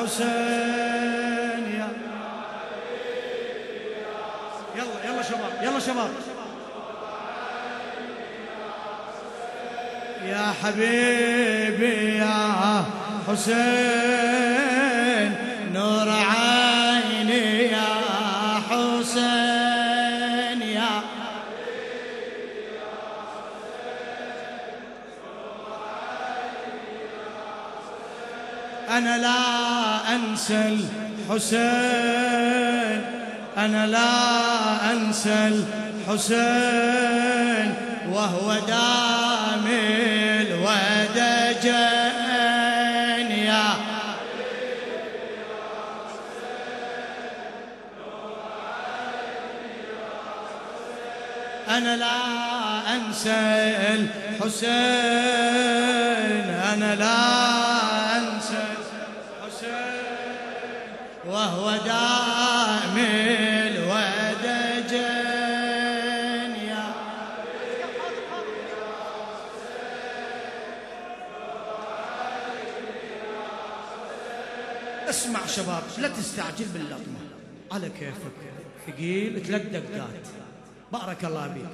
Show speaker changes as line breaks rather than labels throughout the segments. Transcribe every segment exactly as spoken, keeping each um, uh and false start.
حسين يا يلا يلا شباب يلا شباب يا حبيبي يا حسين نور عيني يا حسين يا حبيبي يا حسين نور عيني يا حسين أنا لا أنسى الحسين أنا لا أنسى الحسين وهو دامي الودجين يا حبيبي يا حسين نور عيني يا حسين أنا لا أنسى الحسين أنا لا أنسى الحسين وهو دامي الودجين يا اسمع شباب لا تستعجل باللطمة على كيفك ثقيل ثلاث دقات بارك الله بيك.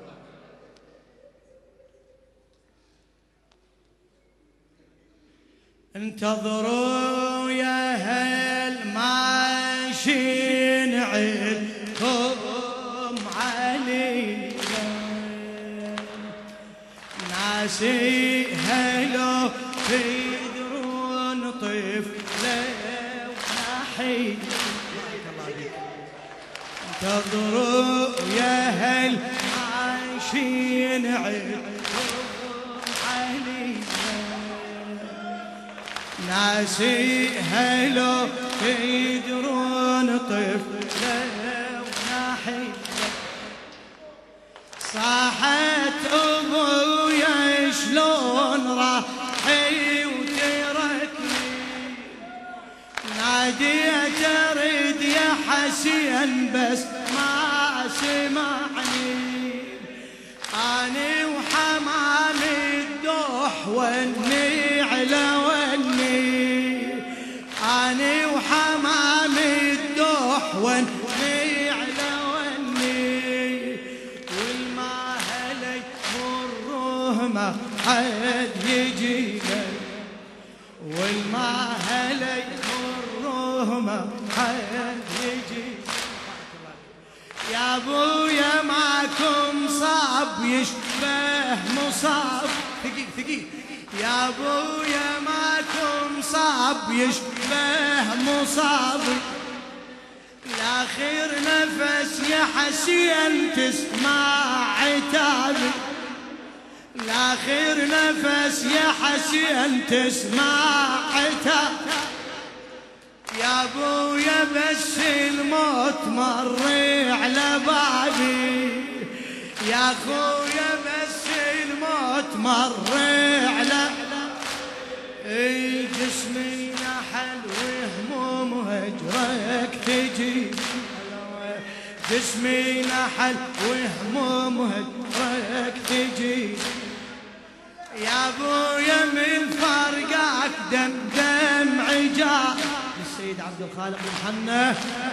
انتظروا يا هل ماشين عدكم علي ناسي هلو تدرون طفله وحيد انتظروا يا هل عايشين عدكم علي ناسي هلو تدرون طفله ونحيده صاحت ابويا شلون راحي وتركني ناديت اريد يا حسين بس ما سمعني اني وحمامي الدوح وني على أني وحمامي الدوح وني على وني والما هلي مروه ما حد يجينا والما هلي مروه ما حد يجينا يا ابويا معكم صعب يشبه مصاب ثقيل ثقيل يا ابويا معكم صعب يشبه مصاب الاخير نفس يا حسين تسمع عتابي الاخير نفس يا حسين تسمع عتابي يا ابويا بس الموت مر على بابي يا اخويا بس الموت مر على اي جسمي نحل وهموم هجرك تجي جسمي نحل وهموم هجرك تجي يا ابويا من فرقك دم دمعي جار السيد عبد الخالق المحنة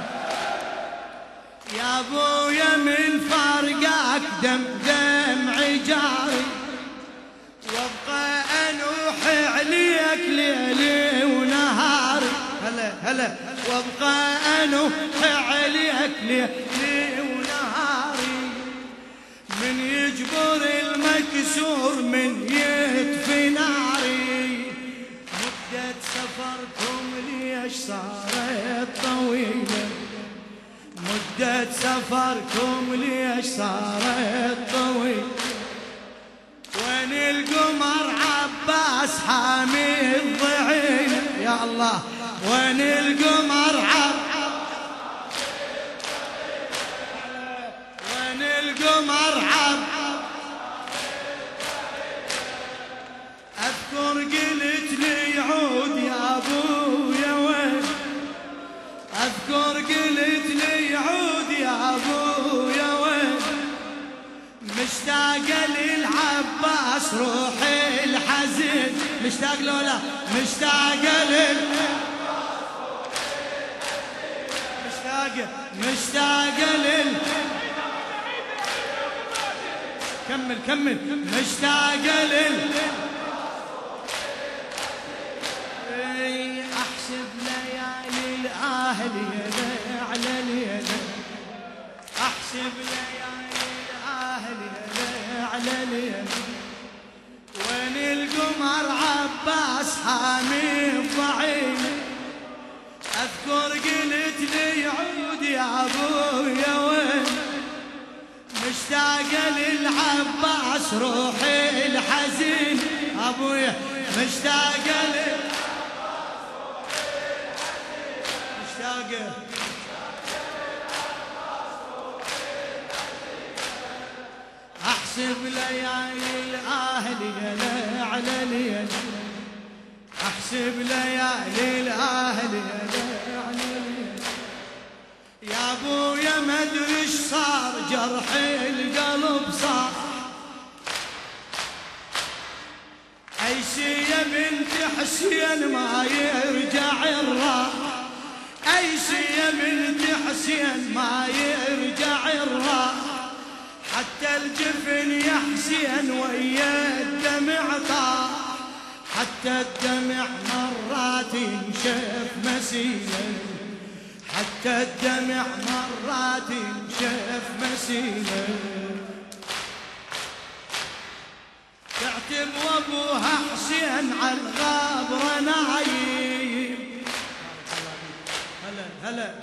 يا ابويا من فرقك دم دمعي جاري وابقى انوح عليك ليلي ونهاري هلا هلا وابقى انوح عليك ليلي ونهاري من يجبر المكسور من يطفي ناري مدة سفركم ليش صارت طويلة مدة سفركم ليش صارت طويلة وين القمر عباس حامي الضعينة يا الله وين القمر عباس وين القمر عباس اذكر قلت لي عود يا ابويا وين اذكر قلت لي عود يا ابويا وين مشتاق للعباس روحي الحزين مشتاق لولا مشتاق للعباس مشتاقة مشتاقة لل كمل كمل مشتاقة لل احسب ليالي الاهلي على ليلة احسب ليالي الاهلي على ليلة وين القمر عباس حامي الضعيف اذكر قلت لي عود يا ابويا وين مشتاقة للعباس روحي الحزين ابويا مشتاقة للعباس روحي الحزين مشتاقة احسب ليالي الاهلي على ليل احسب ليالي الاهلي على ليل يا ابويا ما ادري ايش صار جرحي القلب صار ايسي يا بنت حسين ما يرجع الراح ايسي يا بنت حسين ما يرجع الراح حتى الجفن يا حسين ويا الدمع طاح حتى الدمع مرات ينشف مسيله حتى الدمع مرات ينشف مسيله تعتب وابوها حسين على الغابره نايم هلا هلا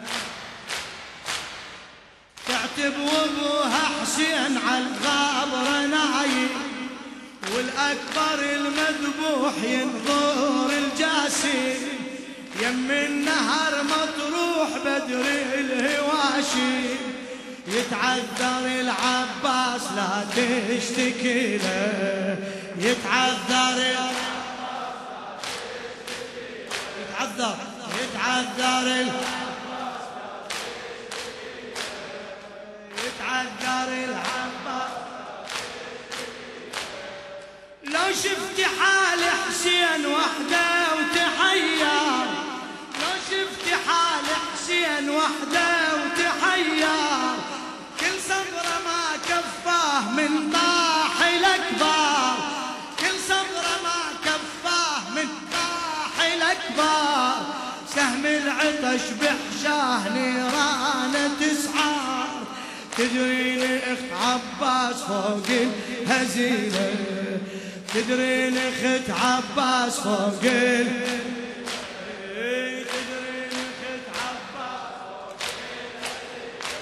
تعتب وابوها حسين على الغابره نايم والاكبر المذبوح ينظر الجاسم يم النهر مطروح بدر الهواشي يتعذر العباس لا تشتكي له يتعذر العباس يتعذر يتعذر يتعذر العباس لو شفت حال حسين وحده وتحير لو شفت حال حسين وحده وتحير كل صبره ما كفاه من طاح الاكبر كل صبره ما كفاه من طاح الاكبر سهم العطش بحشاه نيرانه تسعار تدرين اخت عباس فوق الهزيله تدرين اخت عباس فوق